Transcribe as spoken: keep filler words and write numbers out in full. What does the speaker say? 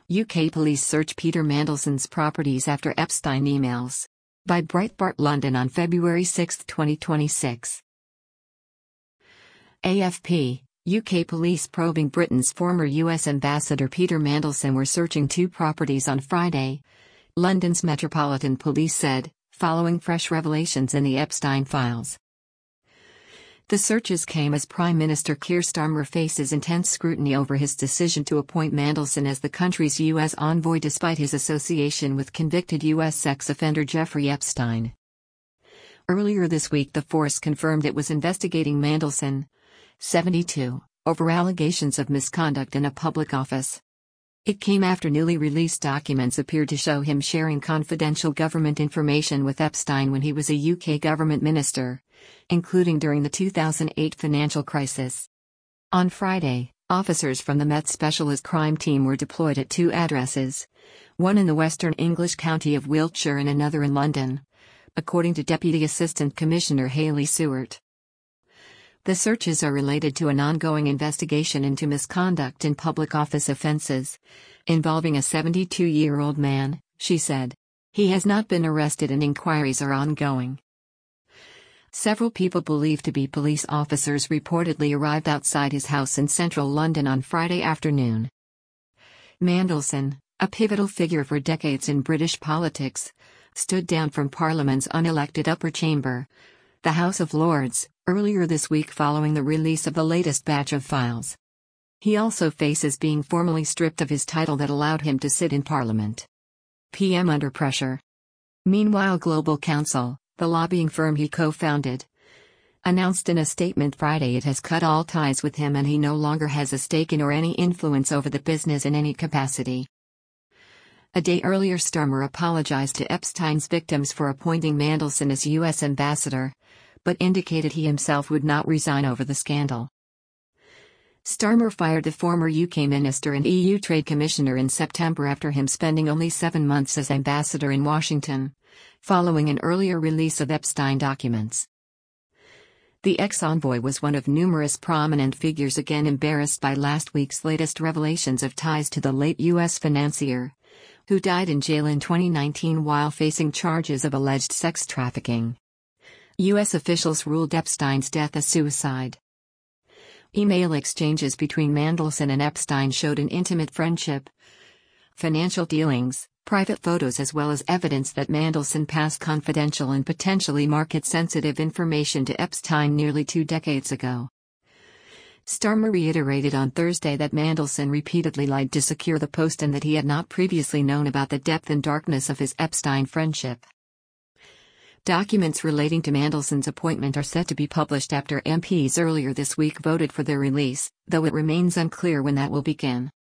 U K police search Peter Mandelson's properties after Epstein emails. By Breitbart London on February sixth, twenty twenty-six. A F P, U K police probing Britain's former U S ambassador Peter Mandelson were searching two properties on Friday. London's Metropolitan Police said, following fresh revelations in the Epstein files. The searches came as Prime Minister Keir Starmer faces intense scrutiny over his decision to appoint Mandelson as the country's U S envoy despite his association with convicted U S sex offender Jeffrey Epstein. Earlier this week, the force confirmed it was investigating Mandelson, seventy-two, over allegations of misconduct in a public office. It came after newly released documents appeared to show him sharing confidential government information with Epstein when he was a U K government minister, including during the two thousand eight financial crisis. On Friday, officers from the Met Specialist Crime Team were deployed at two addresses, one in the western English county of Wiltshire and another in London, according to Deputy Assistant Commissioner Hayley Seward. The searches are related to an ongoing investigation into misconduct in public office offences, involving a seventy-two-year-old man, she said. He has not been arrested and inquiries are ongoing. Several people believed to be police officers reportedly arrived outside his house in central London on Friday afternoon. Mandelson, a pivotal figure for decades in British politics, stood down from Parliament's unelected upper chamber, the House of Lords, earlier this week following the release of the latest batch of files. He also faces being formally stripped of his title that allowed him to sit in Parliament. P M under pressure. Meanwhile, Global Counsel, the lobbying firm he co-founded, announced in a statement Friday it has cut all ties with him and he no longer has a stake in or any influence over the business in any capacity. A day earlier, Starmer apologized to Epstein's victims for appointing Mandelson as U S ambassador, but indicated he himself would not resign over the scandal. Starmer fired the former U K minister and E U Trade Commissioner in September after him spending only seven months as ambassador in Washington, following an earlier release of Epstein documents. The ex-envoy was one of numerous prominent figures again embarrassed by last week's latest revelations of ties to the late U S financier, who died in jail in twenty nineteen while facing charges of alleged sex trafficking. U S officials ruled Epstein's death a suicide. Email exchanges between Mandelson and Epstein showed an intimate friendship, financial dealings, private photos, as well as evidence that Mandelson passed confidential and potentially market-sensitive information to Epstein nearly two decades ago. Starmer reiterated on Thursday that Mandelson repeatedly lied to secure the post and that he had not previously known about the depth and darkness of his Epstein friendship. Documents relating to Mandelson's appointment are set to be published after M Ps earlier this week voted for their release, though it remains unclear when that will begin.